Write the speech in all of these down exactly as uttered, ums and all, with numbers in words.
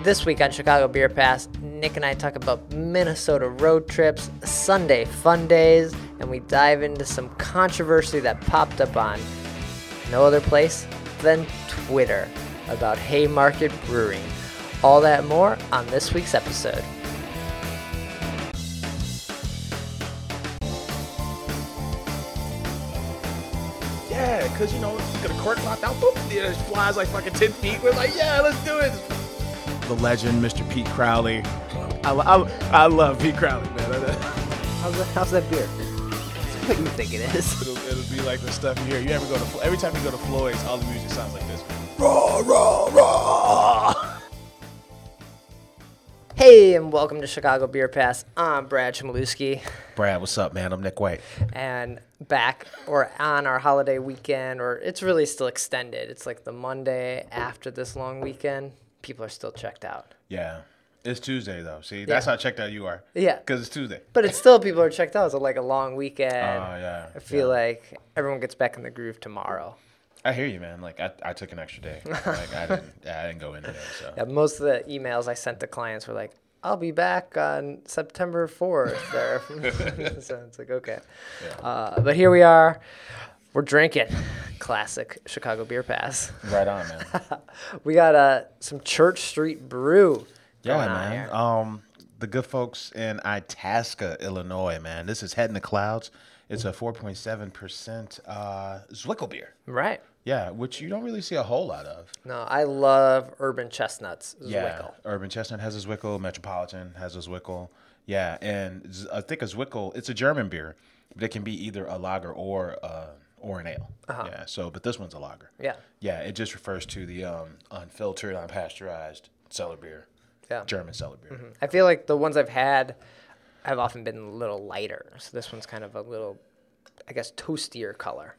This week on Chicago Beer Pass, Nick and I talk about Minnesota road trips, Sunday fun days, and we dive into some controversy that popped up on no other place than Twitter about Haymarket Brewing. All that and more on this week's episode. Yeah, because, you know, you get a cork locked out, boop, it flies like fucking ten feet. We're like, yeah, let's do it. The legend, Mister Pete Crowley. I, I, I love Pete Crowley, man. How's that, how's that beer? It's what you think it is. It'll, it'll be like the stuff you hear. You ever go to, every time you go to Floyd's, all the music sounds like this. Raw, raw, raw. Hey, and welcome to Chicago Beer Pass. I'm Brad Chmielewski. Brad, what's up, man? I'm Nick White. And back or on our holiday weekend, or it's really still extended. It's like the Monday after this long weekend. People are still checked out. Yeah. It's Tuesday, though. See, that's Yeah. how checked out you are. Yeah. Because it's Tuesday. But it's still, people are checked out. It's like a long weekend. Oh, yeah. I feel yeah. like everyone gets back in the groove tomorrow. I hear you, man. Like, I, I took an extra day. Like, I didn't, I didn't go in today, so. Yeah, most of the emails I sent to clients were like, I'll be back on September fourth. Or so it's like, okay. Yeah. Uh, but here we are. We're drinking. Classic Chicago Beer Pass. Right on, man. We got uh, some Church Street Brew Yeah, going on man. here. Um, the good folks in Itasca, Illinois, man. This is Head in the Clouds. It's a four point seven percent uh, Zwickel beer. Right. Yeah, which you don't really see a whole lot of. No, I love Urban Chestnuts. Yeah, Zwickel. Urban Chestnut has a Zwickel. Metropolitan has a Zwickel. Yeah, and Z- I think a Zwickel, it's a German beer, but it can be either a lager or uh, or an ale. Uh-huh. Yeah, so, but this one's a lager. Yeah. Yeah, it just refers to the um, unfiltered, unpasteurized cellar beer. Yeah. German cellar beer. Mm-hmm. I feel like the ones I've had have often been a little lighter. So this one's kind of a little, I guess, toastier color.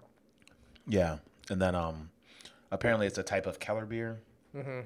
Yeah, and then um, apparently it's a type of Keller beer. Mm-hmm.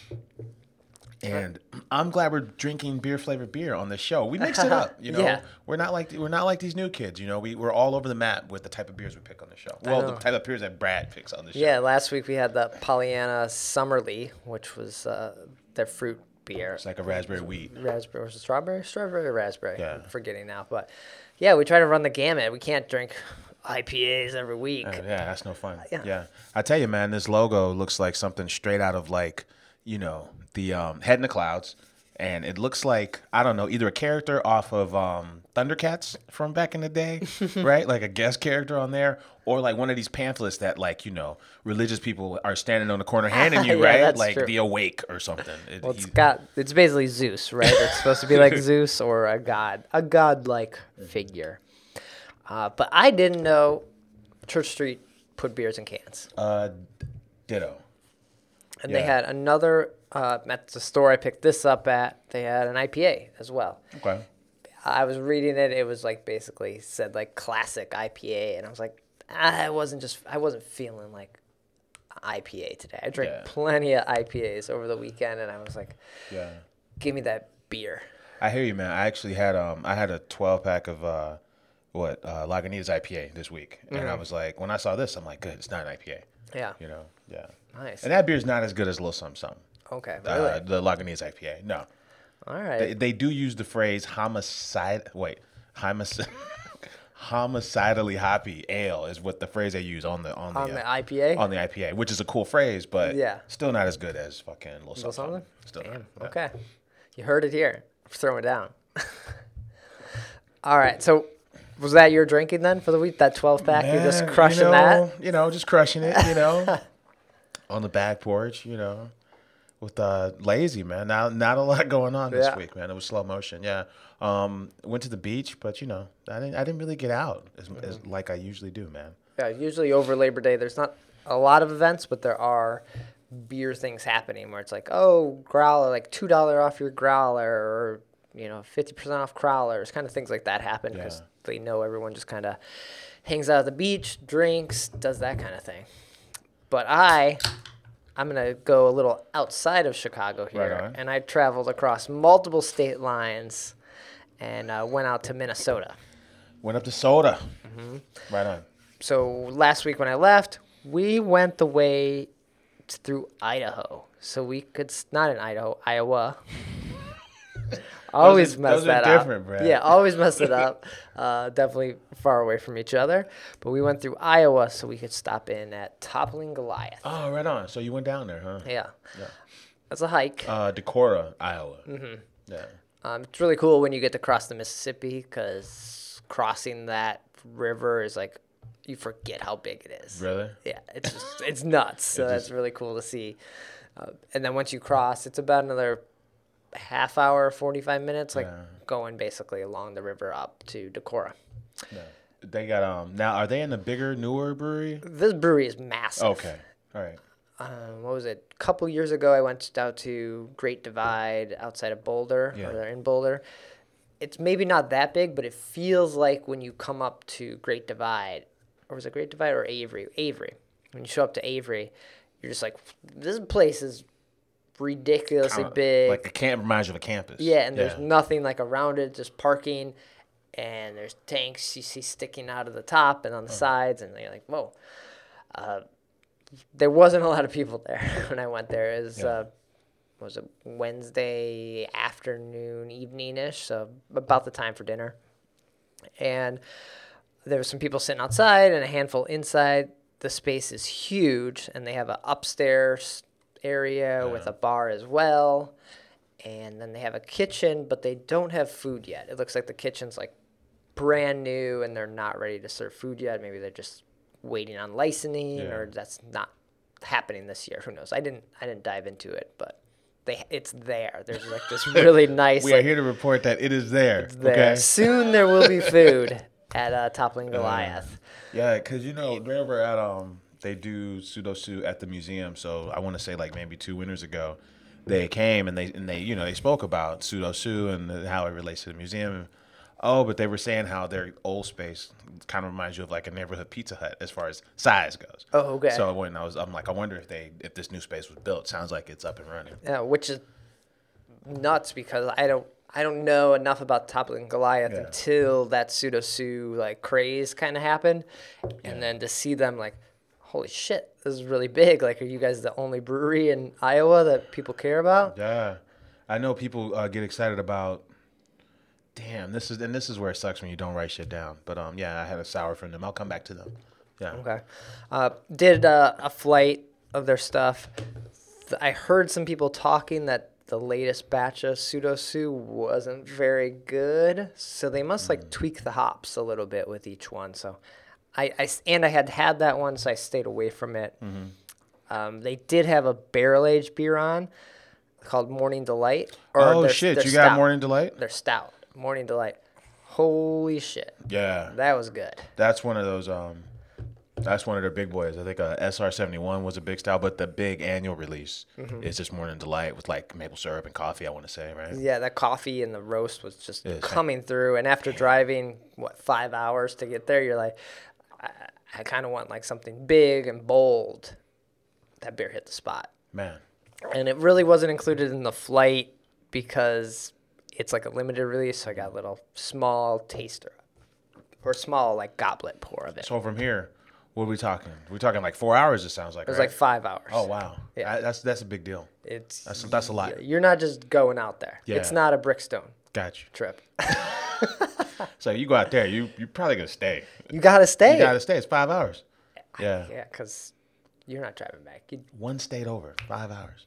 And I'm glad we're drinking beer flavored beer on this show. We mixed it up, you know. Yeah. We're not like we're not like these new kids, you know. We we're all over the map with the type of beers we pick on the show. Well, the know. type of beers that Brad picks on the show. Yeah, last week we had the Pollyanna Summerly, which was uh, their fruit beer. It's like a raspberry wheat. Raspberry, was it strawberry? Strawberry or raspberry? Yeah. I'm forgetting now. But yeah, we try to run the gamut. We can't drink I P As every week. Uh, yeah, that's no fun. Yeah. Yeah. I tell you, man, this logo looks like something straight out of like, you know, the um, Head in the Clouds. And it looks like, I don't know, either a character off of um, Thundercats from back in the day, right? Like a guest character on there. Or like one of these pamphlets that, like, you know, religious people are standing on the corner handing you, Yeah, right? that's Like true. the Awake or something. It, Well, it's he- got it's basically Zeus, right? It's supposed to be like Zeus or a god, a god-like figure. Uh, but I didn't know Church Street put beers in cans, uh, ditto. and they yeah. had another uh, at the store I picked this up at. They had an I P A as well. Okay. I was reading it. It was like basically said like classic I P A, and I was like, I wasn't just I wasn't feeling like I P A today. I drank Yeah. plenty of I P As over the weekend, and I was like, Yeah. give me that beer. I hear you, man. I actually had um I had a twelve pack of uh what uh, Lagunitas I P A this week, and I was like, when I saw this, I'm like, good, it's not an I P A. Yeah. You know, yeah. Nice. And that beer's not as good as Little Something Something. Okay. Uh, Really? the Lagunitas I P A. No, All right. they, they do use the phrase homicide. Wait, homicide. Homicidally hoppy ale is what the phrase they use on the on the, On uh, the I P A? on the I P A, which is a cool phrase, but Yeah. still not as good as fucking Little Little Something. something? Still Damn. not. Yeah. Okay. You heard it here. Throw it down. All right. So, was that your drinking then for the week? That twelve pack? You're just Man, crushing you know, that? You know, just crushing it, you know. On the back porch, you know. With uh lazy, man. Now not a lot going on this Yeah. week, man. It was slow motion. Yeah. Um went to the beach, but you know, I didn't I didn't really get out as, as Mm-hmm. like I usually do, man. Yeah. Usually over Labor Day, there's not a lot of events, but there are beer things happening where it's like, oh, growler, like two dollars off your growler, or, you know, fifty percent off growlers, kind of things like that happen because Yeah. they know everyone just kind of hangs out at the beach, drinks, does that kind of thing. But I, I'm going to go a little outside of Chicago here, Right on. and I traveled across multiple state lines and uh, went out to Minnesota. Went up to soda. Mm-hmm. Right on. So last week when I left, we went the way through Idaho, so we could s- not in Idaho, Iowa. Always are- mess those are that different, up. Brad. Yeah, always mess it up. Uh, definitely far away from each other. But we went through Iowa so we could stop in at Toppling Goliath. Oh, right on. So you went down there, huh? Yeah, Yeah. that's a hike. Uh, Decorah, Iowa. Mm-hmm. Yeah. Um, it's really cool when you get to cross the Mississippi because crossing that river is like you forget how big it is. Really? Yeah, it's just it's nuts. So It that's just- really cool to see. Uh, and then once you cross, it's about another half hour, forty-five minutes, like Yeah. going basically along the river up to Decorah. Yeah. They got um. Now, are they in the bigger, newer brewery? This brewery is massive. Okay. All right. Um, what was it? A couple years ago, I went out to Great Divide outside of Boulder, Yeah. or they're in Boulder. It's maybe not that big, but it feels like when you come up to Great Divide, or was it Great Divide or Avery? Avery. When you show up to Avery, you're just like, this place is ridiculously Kinda big. Like a camp reminds you of a campus. Yeah, and there's nothing like around it, just parking, and there's tanks you see sticking out of the top and on the sides, and you're like, whoa. Uh, there wasn't a lot of people there when I went there. It was, Yeah. uh, what was it Wednesday afternoon, evening-ish, so about the time for dinner. And there were some people sitting outside and a handful inside. The space is huge, and they have an upstairs area with a bar as well. And then they have a kitchen, but they don't have food yet. It looks like the kitchen's like brand new, and they're not ready to serve food yet. Maybe they're just waiting on licensing, Yeah. or that's not happening this year. Who knows? I didn't I didn't dive into it, but they it's there. There's like this really nice. We like, are here to report that it is there. there. Okay. Soon there will be food at uh, Toppling Goliath. Yeah, because you know, remember at um they do pseudo su at the museum. So I want to say like maybe two winters ago, they came and they and they you know they spoke about pseudo su and how it relates to the museum. Oh, but they were saying how their old space kind of reminds you of like a neighborhood Pizza Hut as far as size goes. Oh, okay. So when I was, I'm like, I wonder if they if this new space was built. Sounds like it's up and running. Yeah, which is nuts because I don't I don't know enough about Toppling Goliath Yeah. until that pseudo su like craze kind of happened, and then to see them like, holy shit, this is really big. Like, are you guys the only brewery in Iowa that people care about? Yeah, I know people uh, get excited about. Damn, this is and this is where it sucks when you don't write shit down. But um, yeah, I had a sour from them. I'll come back to them. Yeah. Okay. Uh, did uh, a flight of their stuff. Th- I heard some people talking that the latest batch of pseudo su wasn't very good, so they must like tweak the hops a little bit with each one. So, I, I s- and I had had that one, so I stayed away from it. Um, they did have a barrel aged beer on called Morning Delight. Oh their- shit, their you got stout. Morning Delight? Their stout, Morning Delight. Holy shit, Yeah, that was good. that's one of those. Um, that's one of their big boys. I think a S R seventy-one was a big style, but the big annual release is just Morning Delight with like maple syrup and coffee. I want to say, right? Yeah, that coffee and the roast was just Yeah, same. coming through. And after driving, what, five hours to get there, you're like, I, I kind of want like something big and bold. That beer hit the spot. Man, And it really wasn't included in the flight because it's like a limited release. So I got a little small taster or small like goblet pour of it. so from here, what are we talking? We're talking like four hours. It sounds like. It was right? like five hours. Oh wow, Yeah. I, that's that's a big deal. It's That's that's a lot. You're not just going out there. Yeah. It's not a Brickstone Got you. trip. So you go out there, you you're probably gonna stay. You gotta stay. You gotta stay. It's five hours. Yeah. Yeah, because you're not driving back. You, One state over, five hours.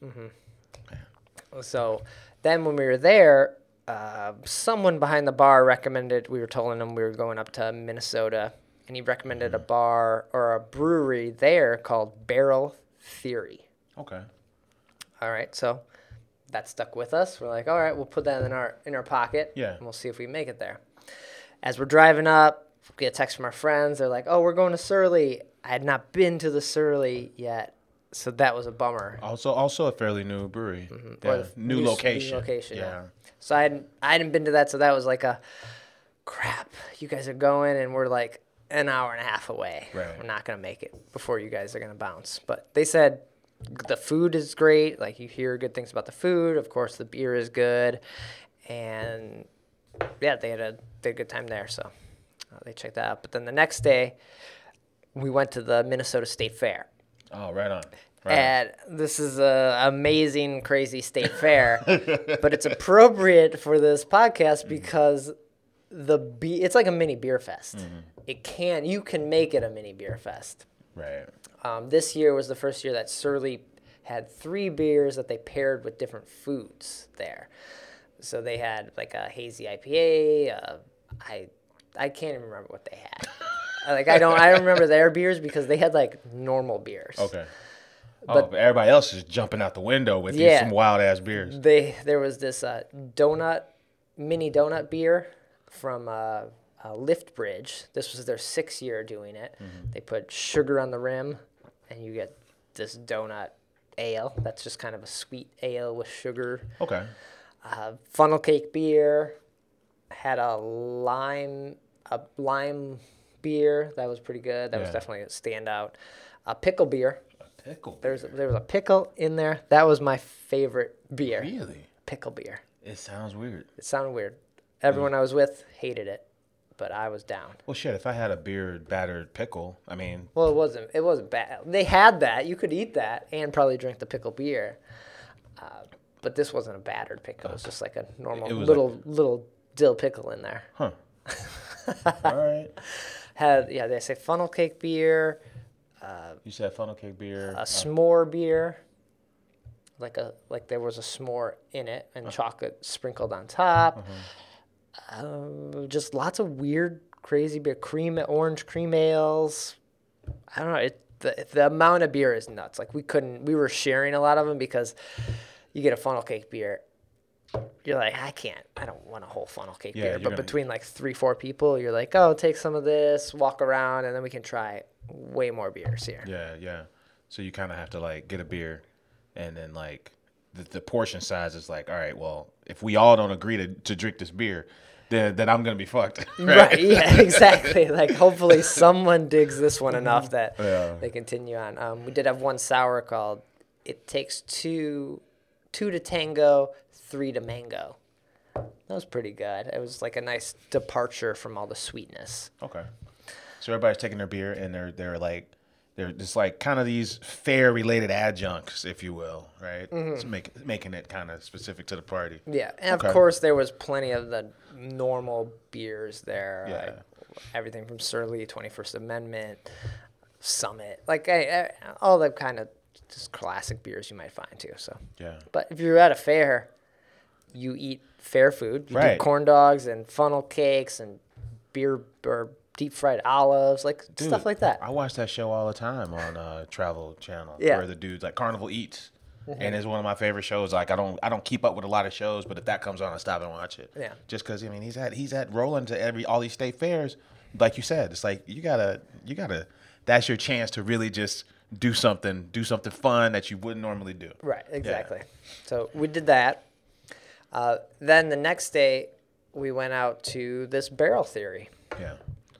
so then when we were there, uh, someone behind the bar recommended, we were telling him we were going up to Minnesota, and he recommended a bar or a brewery there called Barrel Theory. Okay. All right, so that stuck with us. We're like, all right, we'll put that in our in our pocket. Yeah. And we'll see if we make it there. As we're driving up, we get a text from our friends. They're like, oh, we're going to Surly. I had not been to the Surly yet, so that was a bummer. Also, also a fairly new brewery. Yeah. Or the New, new- location. new location, yeah. Yeah. So I hadn't I hadn't been to that, so that was like a crap. You guys are going, and we're like an hour and a half away. Right. We're not gonna make it before you guys are gonna bounce. But they said the food is great. Like you hear good things about the food. Of course, the beer is good, and yeah, they had a they had a good time there. So uh, they checked that out. But then the next day, we went to the Minnesota State Fair. Oh, right on. Right And this is a amazing, crazy state fair, but it's appropriate for this podcast because the be- it's like a mini beer fest. Mm-hmm. It can you can make it a mini beer fest. on. Right. Um, this year was the first year that Surly had three beers that they paired with different foods there. So they had like a hazy I P A. Uh, I I can't even remember what they had. like I don't I don't remember their beers because they had like normal beers. Okay. Oh, But- but everybody else is jumping out the window with these Yeah. some wild ass beers. They there was this uh, donut mini donut beer from uh, uh, Lift Bridge. This was their sixth year doing it. Mm-hmm. They put sugar on the rim, and you get this donut ale. That's just kind of a sweet ale with sugar. Okay. Uh, funnel cake beer had a lime a lime beer that was pretty good. That was Yeah. definitely a standout. A pickle beer. Pickle. There's there was a pickle in there. That was my favorite beer. Really? Pickle beer. It sounds weird. It sounded weird. Everyone I was with hated it, but I was down. Well, shit. If I had a beer battered pickle, I mean, Well, it wasn't. It wasn't bad. They had that. You could eat that and probably drink the pickle beer. Uh, but this wasn't a battered pickle. It was just like a normal It was little little dill pickle in there. huh? All right. Had yeah, they say funnel cake beer, You said funnel cake beer. a s'more beer. Like a like there was a s'more in it and chocolate sprinkled on top. Um, just lots of weird, crazy beer, cream, orange cream ales. I don't know. It the the amount of beer is nuts. Like we couldn't. We were sharing a lot of them because you get a funnel cake beer. You're like, I can't. I don't want a whole funnel cake Yeah, beer. you're But gonna- between like three, four people, you're like, oh, take some of this, walk around, and then we can try way more beers here. Yeah, yeah. So you kind of have to like get a beer, and then like the, the portion size is like, all right, well, if we all don't agree to, to drink this beer, then then I'm gonna be fucked. Right. Yeah, exactly. Like hopefully someone digs this one enough that Yeah. they continue on. Um, we did have one sour called It Takes Two Two to Tango, Three to Mango. That was pretty good. It was like a nice departure from all the sweetness. Okay. So everybody's taking their beer, and they're they're like they're just like kind of these fair related adjuncts, if you will, right? Mm-hmm. It's make, making it kind of specific to the party. Yeah, and Okay. of course there was plenty of the normal beers there. Yeah. Like everything from Surly, twenty-first Amendment, Summit, like I, I, all the kind of just classic beers you might find too. So, Yeah. but if you're at a fair, you eat fair food. You Right. do corn dogs and funnel cakes and beer or deep fried olives, like Dude, stuff like that. I watch that show all the time on uh, Travel Channel, Yeah. where the dude's like Carnival Eats, and it's one of my favorite shows. Like I don't I don't keep up with a lot of shows, but if that comes on, I stop and watch it. Yeah. Just because I mean he's at he's at rolling to every all these state fairs, like you said. It's like you gotta you gotta that's your chance to really just do something do something fun that you wouldn't normally do. Right, exactly. So we did that. Uh, then the next day, we went out to this Barrel Theory. Yeah.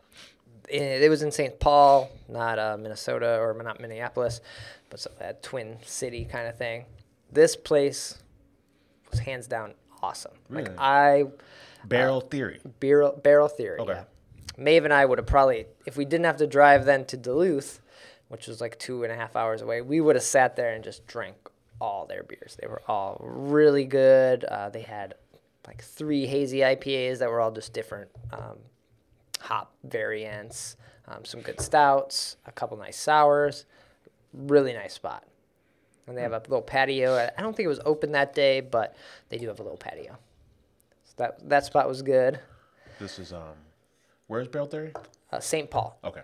It was in Saint Paul, not uh, Minnesota or not Minneapolis, but so that Twin City kind of thing. This place was hands down awesome. Really? Like I Barrel Theory. barrel barrel theory. Okay. Yeah. Maeve and I would have probably, if we didn't have to drive then to Duluth, which was like two and a half hours away, we would have sat there and just drank all their beers. They were all really good. Uh, they had like three hazy I P As that were all just different um, hop variants, um, some good stouts, a couple nice sours. Really nice spot. And they have a little patio. I don't think it was open that day, but they do have a little patio. So that that spot was good. This is um, where's Barrel Theory? Uh, Saint Paul. Okay.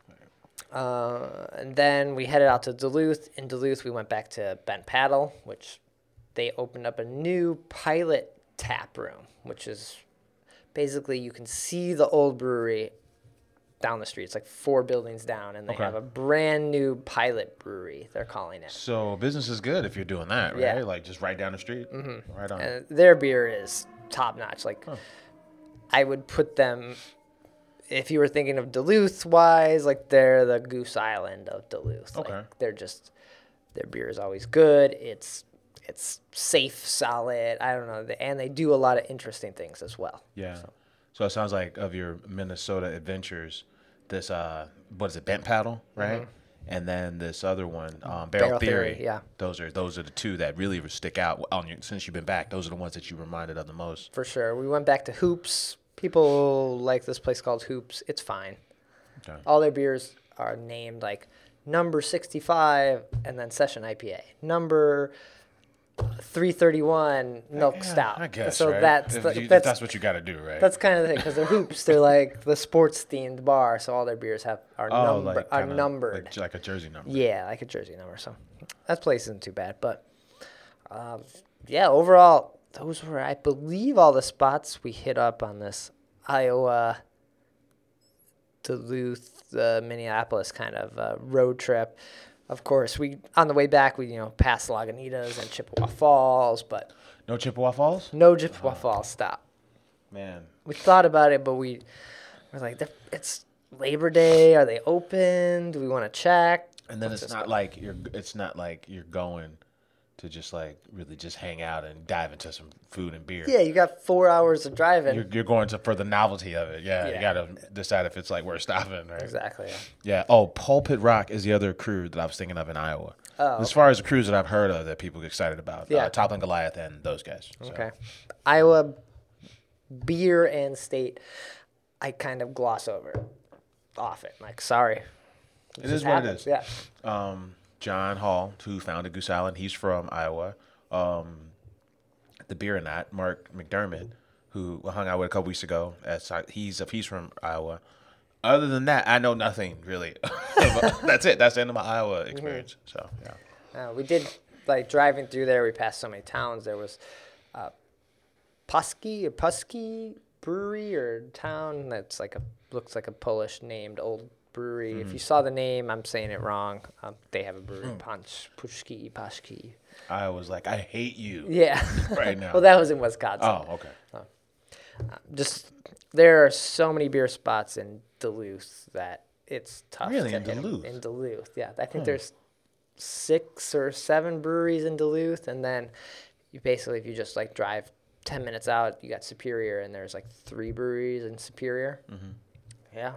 Uh, and then we headed out to Duluth. In Duluth, we went back to Bent Paddle, which they opened up a new pilot tap room, which is basically you can see the old brewery down the street. It's like four buildings down, and they Okay. have a brand new pilot brewery, they're calling it. So business is good if you're doing that, right? Yeah. Like just right down the street. Mm-hmm. Right on. And their beer is top notch. Like, I would put them, if you were thinking of Duluth wise, like they're the Goose Island of Duluth. Okay. Like, they're just, their beer is always good. It's it's safe, solid. I don't know, and they do a lot of interesting things as well. Yeah. So it sounds like of your Minnesota adventures, this uh, what is it, Bent Paddle, right? and then this other one, um, Barrel, Barrel Theory. Theory, yeah. Those are those are the two that really stick out on you since you've been back. Those are the ones that you reminded of the most. For sure. We went back to Hoops. People like this place called Hoops. It's fine. Okay. All their beers are named like number sixty-five and then Session I P A. Number three thirty-one Milk Yeah, Stout. I guess. So right? that's If the, you- if that's that's what you got to do, right? that's kind of the thing because they're Hoops. They're like the sports themed bar, so all their beers have are oh, number like are kinda numbered. like, like a jersey number. Yeah, like a jersey number. So that place isn't too bad. But um, yeah, overall, those were, I believe, all the spots we hit up on this Iowa, Duluth, uh, Minneapolis kind of uh, road trip. Of course, we on the way back, we you know passed Lagunitas and Chippewa Falls, but No Chippewa Falls? no Chippewa Falls stop. Man. We thought about it, but we were like, it's Labor Day. Are they open? Do we want to check? And then Let's it's just not go. like you're it's not like you're going to just like really just hang out and dive into some food and beer. Yeah, you got four hours of driving. You're, you're going to for the novelty of it. Yeah, Yeah. you got to decide if it's like we're stopping, right? Exactly. Yeah. Yeah. Oh, Pulpit Rock is the other crew that I was thinking of in Iowa. Oh, As far as the crews that I've heard of that people get excited about, Yeah. uh, Toppling Goliath and those guys. So. Okay. Iowa beer and state, I kind of gloss over often. Like, sorry. It just is what it happens. is. Yeah. Um, John Hall, who founded Goose Island, he's from Iowa. Um, the beer and that, Mark McDermott, who hung out with a couple weeks ago, as he's he's from Iowa. Other than that, I know nothing really. That's it. That's the end of my Iowa experience. So yeah. Uh, we did, like, driving through there, we passed so many towns. There was uh, Puski or Puski Brewery or town that's like a, looks like a Polish named old brewery. Mm-hmm. If you saw the name, I'm saying it wrong. Um, they have a brewery, Mm. Punch, Pushki, Pashki. I was like, I hate you Yeah. right now. Well, that was in Wisconsin. Oh, okay. Just, there are so many beer spots in Duluth that it's tough Really? to In hit 'em. Duluth? In Duluth, yeah. I think there's six or seven breweries in Duluth, and then you basically, if you just like drive ten minutes out, you got Superior, and there's like three breweries in Superior. Mm-hmm. Yeah.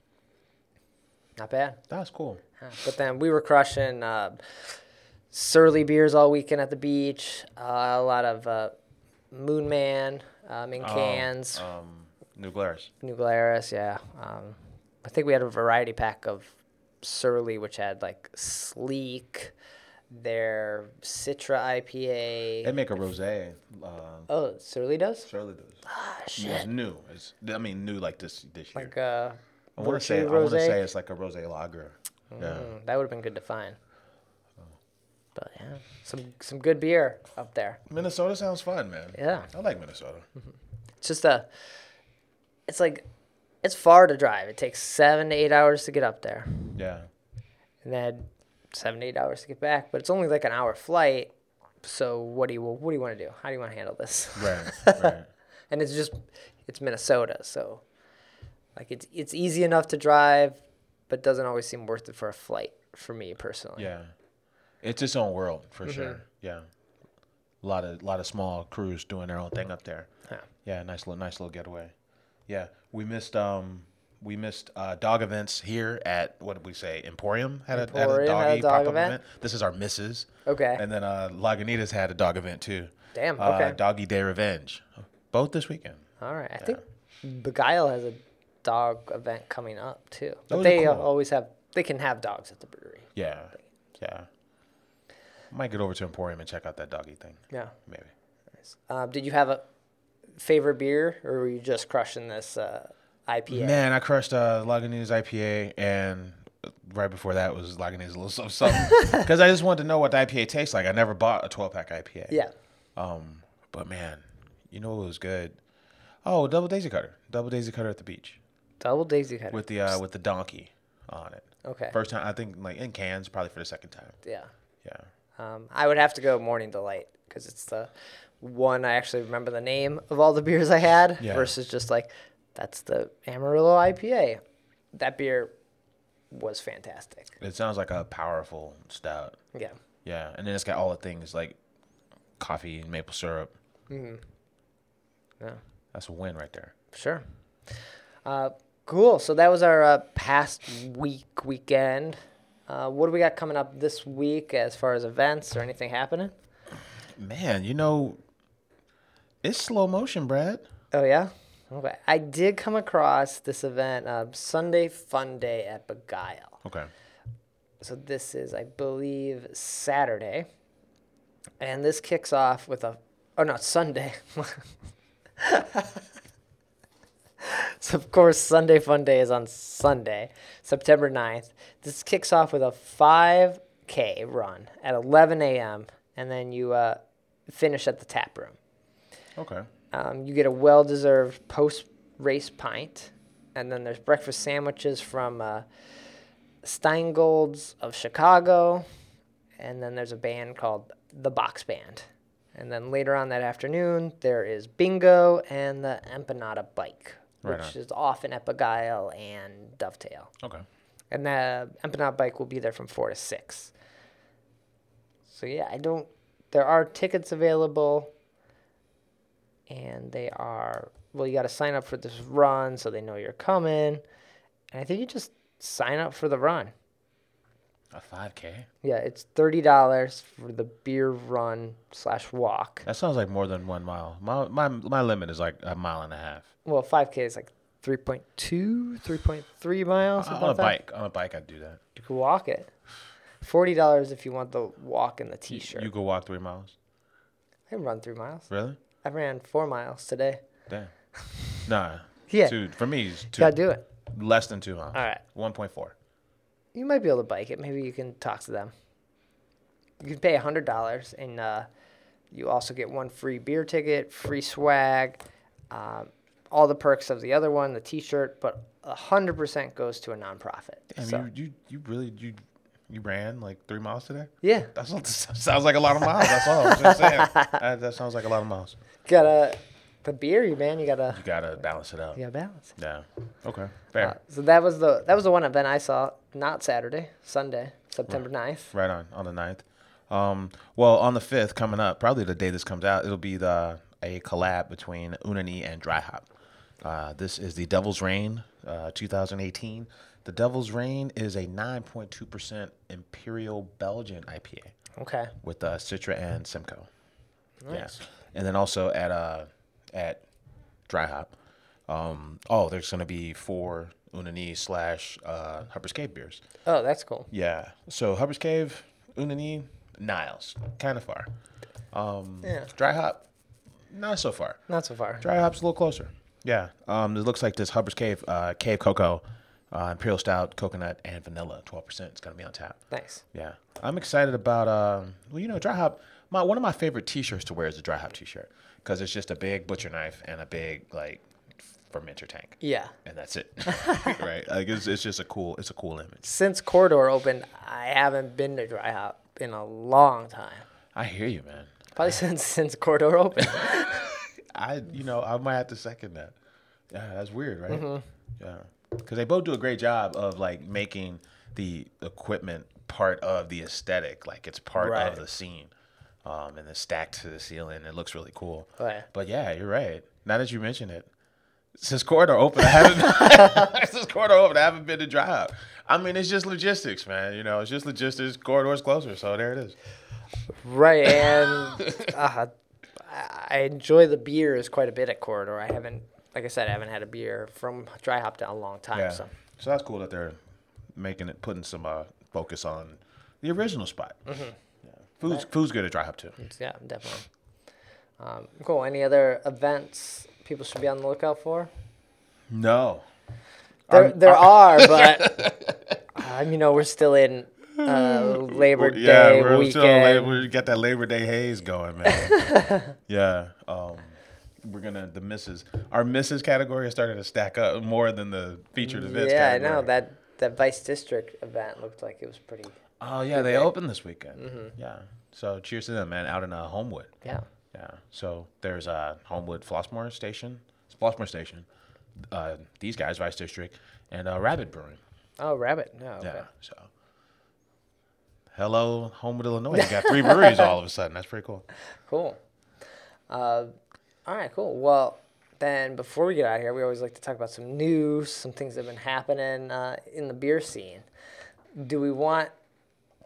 Not bad. That's cool. Yeah. But then we were crushing uh, Surly beers all weekend at the beach, uh, a lot of uh, Moon Man um, in cans. Um, um, New Glarus. New Glarus, yeah. Um, I think we had a variety pack of Surly, which had like Sleek, their Citra I P A. They make a rosé. Uh, Oh, Surly does? Surely does. Ah, Yeah, shit. it's new. It's I mean new like this this year. Like uh, I want to Virtue say I want to Rosé? say it's like a rosé lager. Yeah. Mm, that would have been good to find. But yeah, some some good beer up there. Minnesota sounds fun, man. Yeah. I like Minnesota. It's just a, it's like, it's far to drive. It takes seven to eight hours to get up there. Yeah. And then seven to eight hours to get back. But it's only like an hour flight. So what do you what do you want to do? How do you want to handle this? Right. Right. And it's just it's Minnesota, so like it's it's easy enough to drive, but doesn't always seem worth it for a flight for me personally. Yeah. It's its own world for Mm-hmm. sure. Yeah. A lot of lot of small crews doing their own thing up there. Yeah. Yeah, nice little nice little getaway. Yeah, we missed um we missed uh, dog events here at what did we say Emporium had a, had a Emporium had a doggy dog pop-up event? event. This is our missus. Okay. And then uh, Lagunitas had a dog event too. Damn. Uh, Okay. Doggy Day Revenge, both this weekend. All right. I think Beguile has a dog event coming up too. But Those are they uh, cool. always have they can have dogs at the brewery. Yeah, yeah. Might get over to Emporium and check out that doggy thing. Yeah. Maybe. Um, did you have a favorite beer, or were you just crushing this uh, I P A? Man, I crushed uh, Lagunitas I P A, and right before that was Lagunitas a little something something. Because I just wanted to know what the I P A tastes like. I never bought a twelve pack I P A. Yeah. Um, but man, you know what was good? Oh, double daisy cutter, double daisy cutter at the beach Double Daisy Cutter. with the uh, with the donkey on it. Okay. First time, I think, like in cans, probably for the second time. Yeah. Yeah. Um, I would have to go Morning Delight because it's the one I actually remember the name of all the beers I had Yeah. versus just like, that's the Amarillo I P A. That beer was fantastic. It sounds like a powerful stout. Yeah. Yeah, and then it's got all the things like coffee and maple syrup. Mm-hmm. Yeah. That's a win right there. Sure. Uh, cool. So that was our uh, past week, weekend. Uh, what do we got coming up this week as far as events or anything happening? Man, you know, it's slow motion, Brad. Oh, yeah? Okay. I did come across this event, uh, Sunday Fun Day at Beguile. Okay. So this is, I believe, Saturday. And this kicks off with a, oh, no, Sunday. So, of course, Sunday Fun Day is on Sunday, September ninth. This kicks off with a five K run at eleven a.m., and then you uh, finish at the tap room. Okay. Um, you get a well-deserved post-race pint, and then there's breakfast sandwiches from uh, Steingolds of Chicago, and then there's a band called the Box Band. And then later on that afternoon, there is bingo and the Empanada Bike, Right which on. is often at Beguile and Dovetail. Okay. And the Empanada Bike will be there from four to six. So, yeah, I don't... There are tickets available, and they are... Well, you got to sign up for this run so they know you're coming. And I think you just sign up for the run. A five K? Yeah, it's thirty dollars for the beer run slash walk. That sounds like more than one mile. My my my limit is like a mile and a half. Well, five K is like three point two, three point three miles. On something a like that. bike, on a bike, I'd do that. You could walk it. forty dollars if you want the walk and the You, T-shirt. you go walk three miles. I can run three miles. Really? I ran four miles today. Damn. Nah. Yeah. Two, for me, it's two. Gotta do it. Less than two miles. All right. One point four. You might be able to bike it. Maybe you can talk to them. You can pay one hundred dollars, and uh, you also get one free beer ticket, free swag, um, all the perks of the other one, the T-shirt, but one hundred percent goes to a nonprofit. Damn, So, you, you you really you you ran like three miles today? yeah, That sounds, sounds like a lot of miles. That's all. I'm just saying. That, that sounds like a lot of miles. gotta the beer, you man, you gotta You gotta balance it out. you gotta balance. Yeah. Okay. Fair. Uh, so that was the that was the one event I saw. Not Saturday, Sunday, September ninth. Right on on the ninth. Um, well, on the fifth, coming up, probably the day this comes out, it'll be the a collab between Unani and Dry Hop. Uh, this is the Devil's Reign, uh, two thousand eighteen. The Devil's Reign is a nine point two percent Imperial Belgian I P A Okay. with uh, Citra and Simcoe. Nice. Yeah, and then also at uh at Dry Hop. Um, oh, there's gonna be four Unani slash uh, Hubbard's Cave beers. Oh, that's cool. Yeah. So Hubbard's Cave, Unani, Niles, kind of far. Um, Yeah. Dry Hop, not so far. Not so far. Dry Hop's a little closer. Yeah. Um, it looks like this Hubbard's Cave, uh, Cave Cocoa, uh, Imperial Stout, coconut, and vanilla, twelve percent. It's gonna be on tap. Nice. Yeah. I'm excited about. Um, well, you know, Dry Hop. My one of my favorite T-shirts to wear is a Dry Hop T-shirt because it's just a big butcher knife and a big like fermenter tank. Yeah. And that's it, right? Like it's, it's just a cool, it's a cool image. Since Corridor opened, I haven't been to Dry Hop in a long time. I hear you, man. Probably since since Corridor opened. I, you know, I might have to second that. Yeah, that's weird, right? Mm-hmm. Yeah, because they both do a great job of like making the equipment part of the aesthetic, like it's part Right. of the scene, um, and then stacked to the ceiling. It looks really cool. Right. But yeah, you're right. Now that you mention it, since Corridor opened, I haven't. since Corridor opened, I haven't been to Dry Hop. I mean, it's just logistics, man. You know, it's just logistics. Corridor's closer, so there it is. Right, and uh, I enjoy the beers quite a bit at Corridor. I haven't, like I said, I haven't had a beer from Dry Hop in a long time. Yeah. So So that's cool that they're making it, putting some uh, focus on the original spot. Mm-hmm. Yeah. Food's, food's good at Dry Hop too. yeah, definitely. Um, cool. Any other events people should be on the lookout for? No. There, I'm- there are, but um, you know, we're still in uh, Labor Day yeah, we're weekend. still la- we got that Labor Day haze going, man. yeah. Um, we're gonna the misses. Our misses category is starting to stack up more than the featured events. yeah, I category. know that that Vice District event looked like it was pretty. Oh yeah, they big. opened this weekend. Yeah. So cheers to them, man. Out in uh, Homewood. Yeah. Yeah. So there's a uh, Homewood Flossmoor Station, Flossmoor Station. Uh, these guys, Vice District, and uh, Rabbit Brewing. Oh, Rabbit. No. Okay. Yeah. So, hello, Homewood, Illinois. You got three breweries all of a sudden. That's pretty cool. Cool. Uh, all right, cool. Well, then before we get out of here, we always like to talk about some news, some things that have been happening uh, in the beer scene. Do we want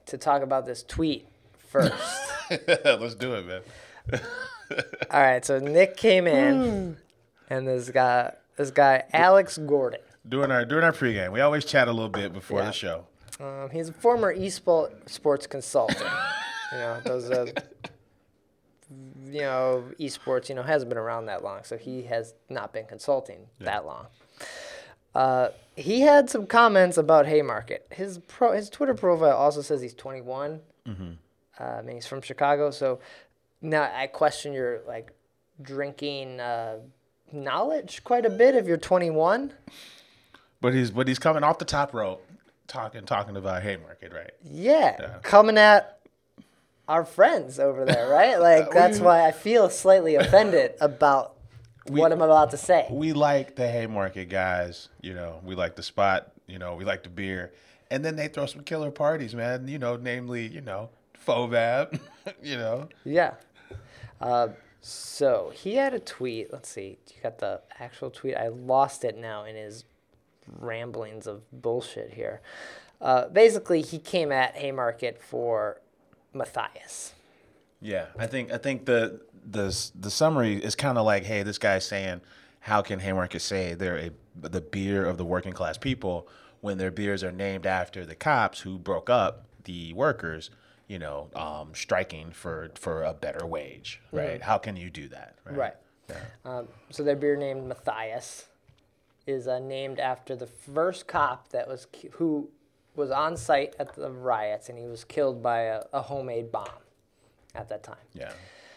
to talk about this tweet first. Let's do it, man. All right, so Nick came in, and this guy, this guy Alex Gordon. During our during our pregame, we always chat a little bit before Yeah. the show. Um, he's a former eSport sports consultant. you know, those, uh, you know, esports, you know, hasn't been around that long, so he has not been consulting Yeah. that long. Uh, he had some comments about Haymarket. His pro, his Twitter profile also says he's twenty-one. Mm-hmm. Uh, and he's from Chicago, so now I question your like drinking uh, knowledge quite a bit if you're twenty-one. But he's but he's coming off the top rope, talking talking about Haymarket, right? Yeah, Yeah. coming at our friends over there, right? Like that's why I feel slightly offended about We- what I'm about to say. We like the Haymarket guys, you know. We like the spot, you know. We like the beer, and then they throw some killer parties, man. You know, namely, you know, Fobab, you know. Yeah. Uh, so he had a tweet. Let's see. You got the actual tweet. I lost it now in his ramblings of bullshit here. Uh, basically, he came at Haymarket for Matthias. Yeah, I think I think the the the summary is kind of like, hey, this guy's saying, how can Haymarket say they're a the beer of the working class people when their beers are named after the cops who broke up the workers, you know, um, striking for for a better wage, right? How can you do that, right? Right. Yeah. Um, so their beer named Matthias is uh, named after the first cop that was ki- who was on site at the riots, and he was killed by a, a homemade bomb at that time. Yeah.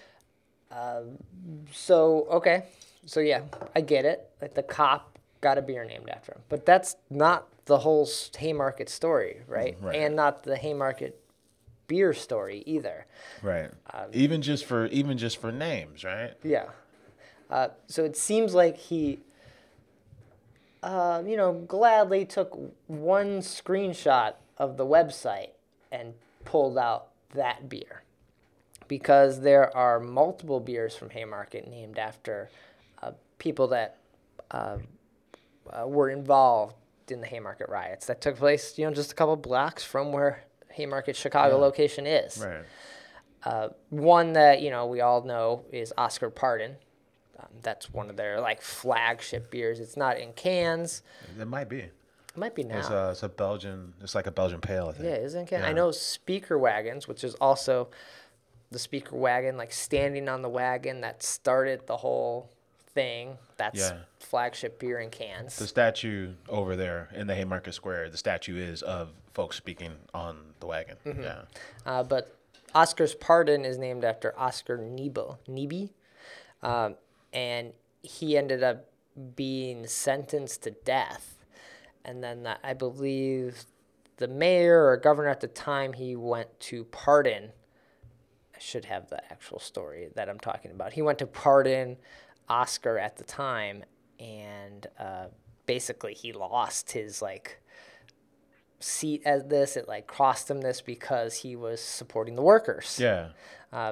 So okay, so yeah, I get it. Like the cop got a beer named after him, but that's not the whole s- Haymarket story, right? Right. And not the Haymarket beer story either. Right. even just for even just for names, right? Yeah. Uh, so it seems like he, uh, you know, gladly took one screenshot of the website and pulled out that beer. Because there are multiple beers from Haymarket named after uh, people that uh, uh, were involved in the Haymarket riots that took place, you know, just a couple blocks from where Haymarket Chicago Yeah. location is. Right. Uh, one that, you know, we all know is Oscar Pardon. Um, that's one of their, like, flagship beers. It's not in cans. It might be. It might be now. It's a it's a Belgian. It's like a Belgian pale, I think. Yeah, it is in can. I Yeah. know Speaker Wagons, which is also the Speaker Wagon, like standing on the wagon that started the whole thing. That's Yeah. flagship beer in cans. The statue over there in the Haymarket Square, the statue is of folks speaking on the wagon. Mm-hmm. Yeah. Uh, but Oscar's Pardon is named after Oscar Niebel, Niebe, um, and he ended up being sentenced to death. And then the, I believe the mayor or governor at the time he went to pardon. I should have the actual story that I'm talking about. He went to pardon Oscar at the time, and uh, basically he lost his like seat as this. It like cost him this because he was supporting the workers. Yeah. Uh,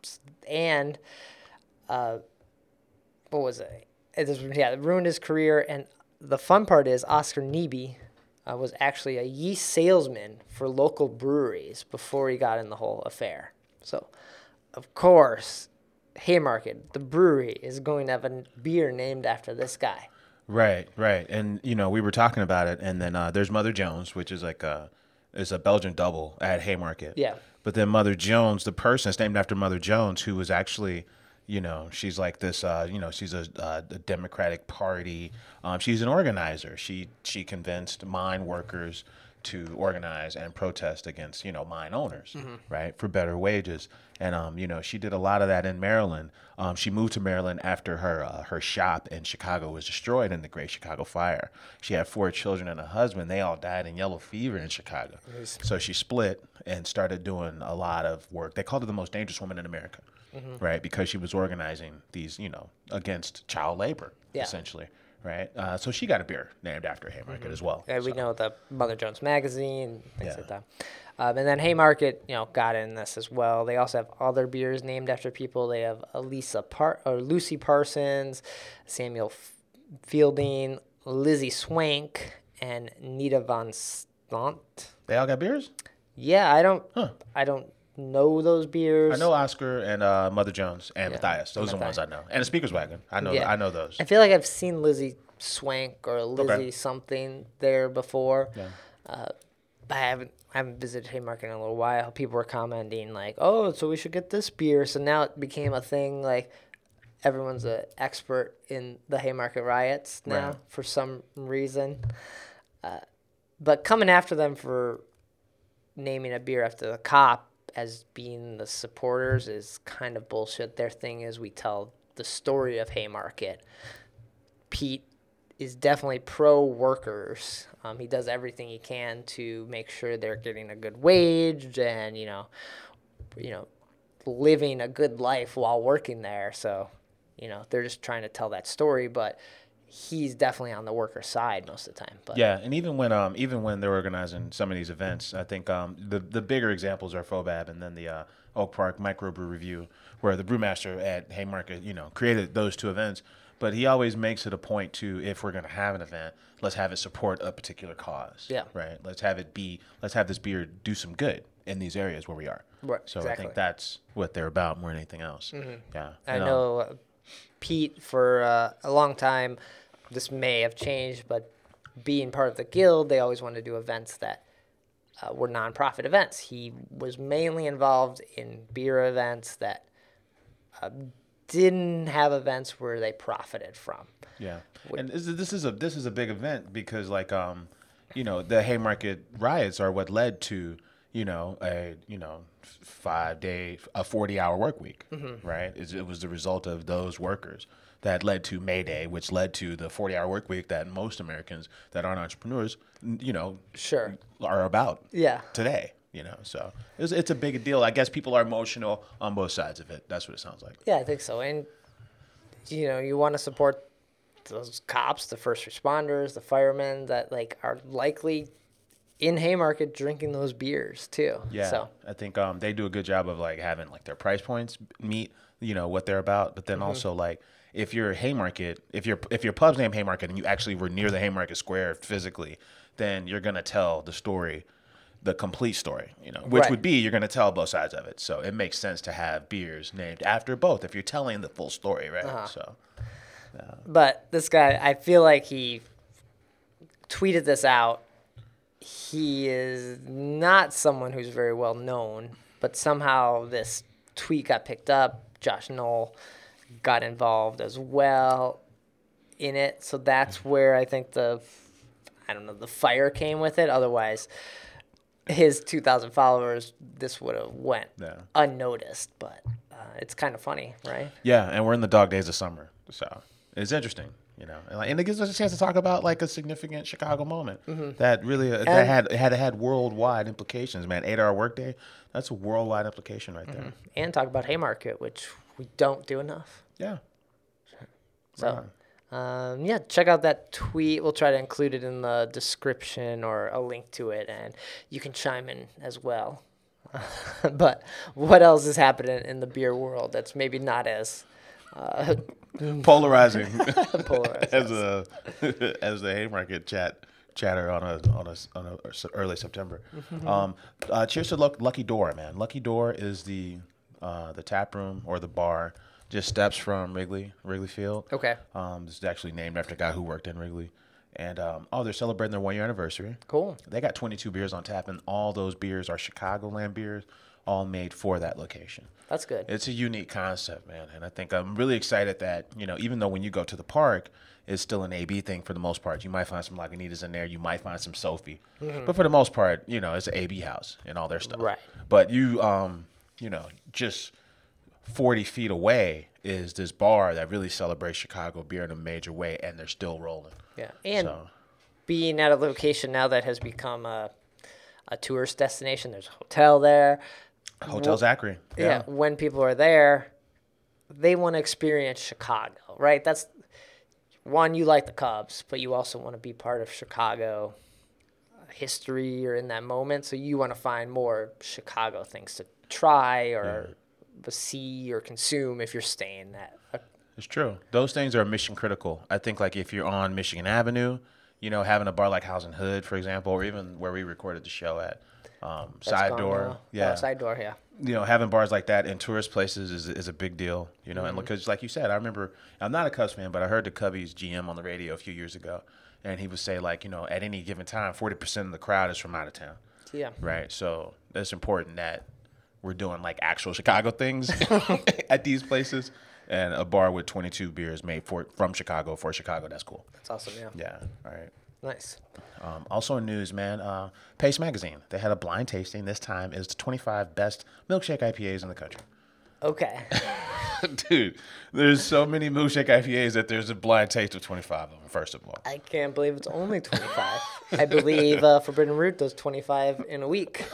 and uh, what was it? It just, yeah, it ruined his career. And the fun part is Oscar Niebe uh, was actually a yeast salesman for local breweries before he got in the whole affair. So, of course, Haymarket, the brewery, is going to have a beer named after this guy. Right, right. And you know, we were talking about it, and then uh, there's Mother Jones, which is like a is a Belgian double at Haymarket. Yeah. But then Mother Jones, the person is named after Mother Jones, who was actually, you know, she's like this, uh, you know, she's a, uh, a Democratic Party. Um, she's an organizer. She she convinced mine workers to organize and protest against, you know, mine owners, Mm-hmm. right, for better wages. And, um, you know, she did a lot of that in Maryland. Um, she moved to Maryland after her uh, her shop in Chicago was destroyed in the Great Chicago Fire. She had four children and a husband. They all died in yellow fever in Chicago. So she split and started doing a lot of work. They called her the most dangerous woman in America, Mm-hmm. right, because she was organizing these, you know, against child labor, Yeah. essentially. Right, uh, so she got a beer named after Haymarket as well. And we So, know the Mother Jones magazine, things Yeah. like that. Um, and then Haymarket, you know, got in this as well. They also have other beers named after people. They have Elisa Par- or Lucy Parsons, Samuel F- Fielding, Lizzie Swank, and Nita Von Stant. They all got beers? Yeah, I don't. Huh. I don't know those beers. I know Oscar and uh, Mother Jones and Yeah, Matthias. Those are the ones I know. And the Speaker's Wagon. I know. Yeah, I know those. I feel like I've seen Lizzie Swank or Lizzie Okay. something there before. Yeah. Uh, I haven't I haven't visited Haymarket in a little while. People were commenting like, "Oh, so we should get this beer." So now it became a thing. Like everyone's an expert in the Haymarket riots now Right. for some reason. Uh, but coming after them for naming a beer after the cop as being the supporters is kind of bullshit. Their thing is we tell the story of Haymarket. Pete is definitely pro workers. Um, he does everything he can to make sure they're getting a good wage and you know, you know, living a good life while working there. So, you know, they're just trying to tell that story, but he's definitely on the worker side most of the time. But Yeah, and even when um even when they're organizing some of these events, I think um the the bigger examples are Fobab and then the uh, Oak Park Microbrew Review, where the brewmaster at Haymarket, you know, created those two events. But he always makes it a point to, if we're going to have an event, let's have it support a particular cause. Yeah. Right. Let's have it be. Let's have this beer do some good in these areas where we are. Right, So I exactly. think that's what they're about more than anything else. Yeah. I And, um, know uh, Pete for uh, a long time. This may have changed, but being part of the guild, they always wanted to do events that uh, were nonprofit events. He was mainly involved in beer events that uh, didn't have events where they profited from. Yeah, and this is, this is a this is a big event because like um, you know, the Haymarket riots are what led to you know a you know five day a forty hour work week, right? It's, it was the result of those workers that led to May Day, which led to the forty hour work week that most Americans that aren't entrepreneurs, n- you know, Sure. are about Yeah. today. You know, so it's it's a big deal. I guess people are emotional on both sides of it. That's what it sounds like. Yeah, I think so. And, you know, you want to support those cops, the first responders, the firemen that, like, are likely in Haymarket drinking those beers, too. Yeah, So, I think um, they do a good job of like having like their price points meet, you know, what they're about. But then Mm-hmm. also like if you're Haymarket, if your if your pub's named Haymarket and you actually were near the Haymarket Square physically, then you're gonna tell the story, the complete story, you know, which Right. would be you're gonna tell both sides of it. So it makes sense to have beers named after both if you're telling the full story, right? Uh-huh. So but this guy, I feel like he tweeted this out. He is not someone who's very well known, but somehow this tweet got picked up. Josh Knoll got involved as well in it. So that's where I think the, I don't know, the fire came with it. Otherwise, his two thousand followers, this would have went Yeah. unnoticed. But uh, it's kind of funny, right? yeah, and we're in the dog days of summer, so it's interesting. You know, and, like, and it gives us a chance to talk about like a significant Chicago moment that really uh, that And- had had had worldwide implications. Man, eight hour workday, that's a worldwide implication right there. And talk about Haymarket, which we don't do enough. Yeah, So, um, yeah, check out that tweet. We'll try to include it in the description or a link to it, and you can chime in as well. But what else is happening in the beer world that's maybe not as uh, polarizing polarized? as a as the Haymarket chat chatter on a on a on a early September. Um, uh, cheers to Luck, Lucky Door, man. Lucky Door is the uh, the tap room or the bar just steps from Wrigley Wrigley Field. Okay, Um, this is actually named after a guy who worked in Wrigley. And um, oh, they're celebrating their one year anniversary. cool. They got twenty-two beers on tap, and all those beers are Chicagoland beers, all made for that location. That's good. It's a unique concept, man. And I think I'm really excited that, you know, even though when you go to the park, it's still an A B thing for the most part. You might find some Lagunitas in there. You might find some Sophie. But for the most part, you know, it's an A B house and all their stuff. Right. But you, um, you know, just forty feet away is this bar that really celebrates Chicago beer in a major way, and they're still rolling. Yeah, and So, being at a location now that has become a a tourist destination. There's a hotel there. Hotel Zachary. Yeah. When people are there, they want to experience Chicago, right? That's one, you like the Cubs, but you also want to be part of Chicago history or in that moment. So you want to find more Chicago things to try or see or consume if you're staying at. A, It's true. Those things are mission critical. I think like if you're on Michigan Avenue, you know, having a bar like House and Hood, for example, or even where we recorded the show at um, That's Side gone Door. now. Yeah. Oh, Side Door, yeah. You know, having bars like that in tourist places is is a big deal, you know, Mm-hmm. and because like you said, I remember, I'm not a Cubs fan, but I heard the Cubbies G M on the radio a few years ago, and he would say, like, you know, at any given time, forty percent of the crowd is from out of town. Yeah. Right. So it's important that we're doing like actual Chicago things at these places, and a bar with twenty-two beers made for from Chicago for Chicago. That's cool. That's awesome, yeah. Yeah. All right. Nice. Um, also in news, man, uh, Pace Magazine, they had a blind tasting. This time is the twenty-five best milkshake I P As in the country. Okay. Dude, there's so many milkshake I P As that there's a blind taste of twenty-five of them, first of all. I can't believe it's only twenty-five. I believe uh, Forbidden Root does twenty-five in a week.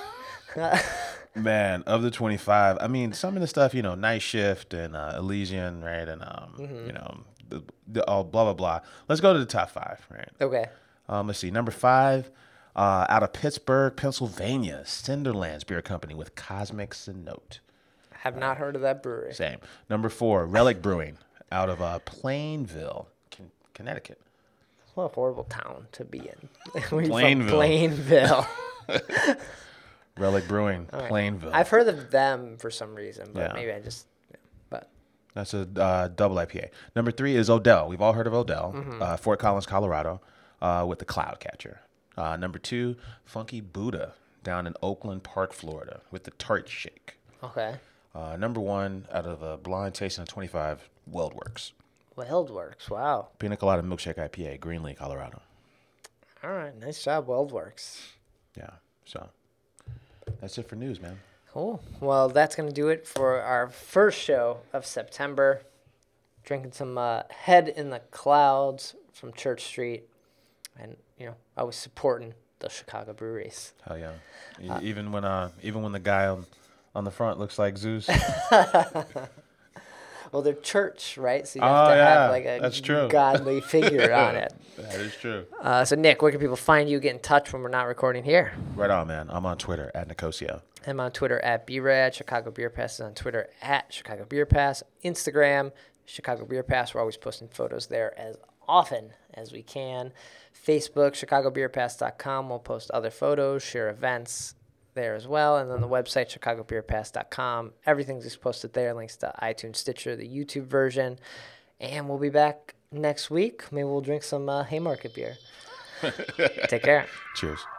Man, of the twenty-five, I mean, some of the stuff, you know, Night Shift and uh, Elysian, right? And, um, Mm-hmm. you know, the, the, oh, blah, blah, blah. Let's go to the top five, right? Okay. Um, let's see. Number five, uh, out of Pittsburgh, Pennsylvania, Cinderlands Beer Company with Cosmic Note. Have not heard of that brewery. Same. Number four, Relic Brewing out of uh, Plainville, Con- Connecticut. What a horrible town to be in. Where you from? Plainville. Plainville. Relic Brewing, All right. Plainville. I've heard of them for some reason, but Yeah. maybe I just. Yeah. But That's a uh, double I P A. Number three is Odell. We've all heard of Odell, Mm-hmm. uh, Fort Collins, Colorado, uh, with the Cloudcatcher. Uh, number two, Funky Buddha down in Oakland Park, Florida, with the Tart Shake. okay. Uh, number one, out of a blind tasting of twenty-five, Weldworks. Weldworks. Wow. Pina Colada Milkshake I P A, Greenlee, Colorado. All right. Nice job, Weldworks. Yeah, so that's it for news, man. Cool. Well, that's going to do it for our first show of September. Drinking some uh, Head in the Clouds from Church Street. And, you know, I was supporting the Chicago breweries. Hell yeah. E- uh, even when uh, even when the guy on, on the front looks like Zeus. Well, they're church, right? So you Oh, have to yeah, have like a that's true. godly figure on it. That is true. Uh, so, Nick, where can people find you, get in touch when we're not recording here? Right on, man. I'm on Twitter at Nicosia. I'm on Twitter at B Rad. Chicago Beer Pass is on Twitter at Chicago Beer Pass. Instagram, Chicago Beer Pass. We're always posting photos there as often as we can. Facebook, chicago beer pass dot com. We'll post other photos, share events there as well. And then the website, chicago beer pass dot com. Everything's just posted there. Links to iTunes, Stitcher, the YouTube version. And we'll be back next week. Maybe we'll drink some uh, Haymarket beer. Take care. Cheers.